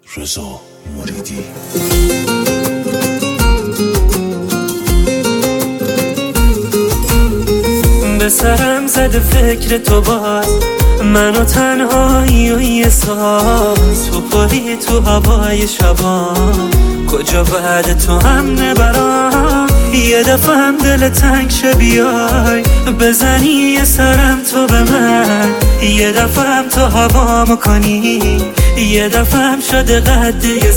رضا مریدی. به سرم زده فکر تو باز، منو تنهایی و یه ساز، تو پری تو هوای شبان، کجا بعد تو هم نبرام. یه دفعه هم دل تنگ شه بیای بزنی یه سرم تو به من، یه دفعه هم تو هوامو کنی، یه دفعه هم شده قد یه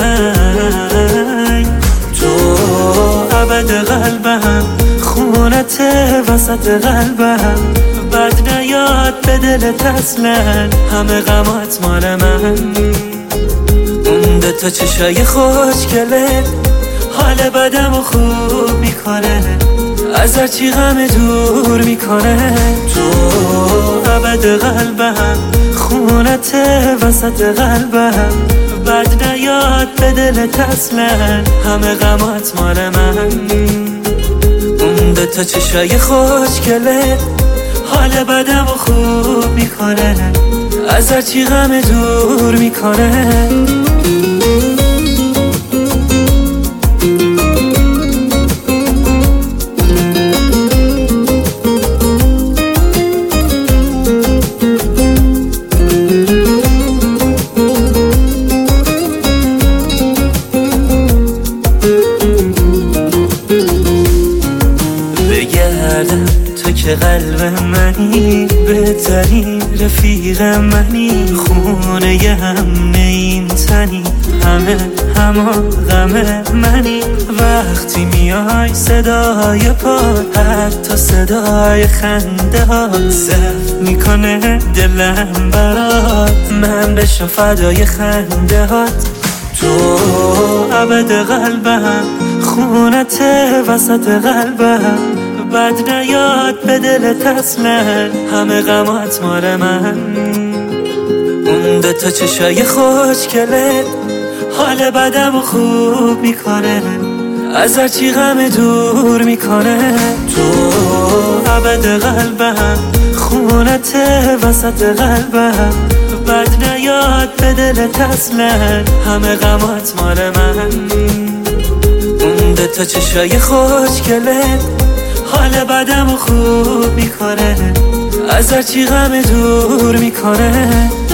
زنگ. تو ابد قلبم، خونت وسط قلبم، بد نیاد به دلت اصلا، همه غمات مال من. اون دوتا چشای خوشگله حال بدم و خوب میکنه، از هرچی غم دور میکنه. تو ابد قلبم، خونت وسط قلبم، بد نیاد به دلت اصلا، همه غمات مال من. اون دوتا چشای خوشگله حال بدم و خوب میکنه، از هرچی غم دور میکنه. تو که قلب منی، بهترین رفیق منی، خونه ی هم این تنی، همه غم منی. وقتی میای صدای پات، حتی صدای خنده ها، زفت میکنه دلم برات، من بشم فدای خنده هات. تو ابد قلبم، خونت وسط قلبم، بد نیاد به دلت اصلا، همه غمات مال من. اون دوتا چشای خوشگله حال بدم و خوب میکنه، از هرچی غم دور میکنه. تو ابد قلبم، خونت وسط قلبم، بد نیاد به دلت اصلا، همه غمات مال من. اون دوتا چشای خوشگله حال بدم و خوب میکنه، از هرچی غم دور میکنه.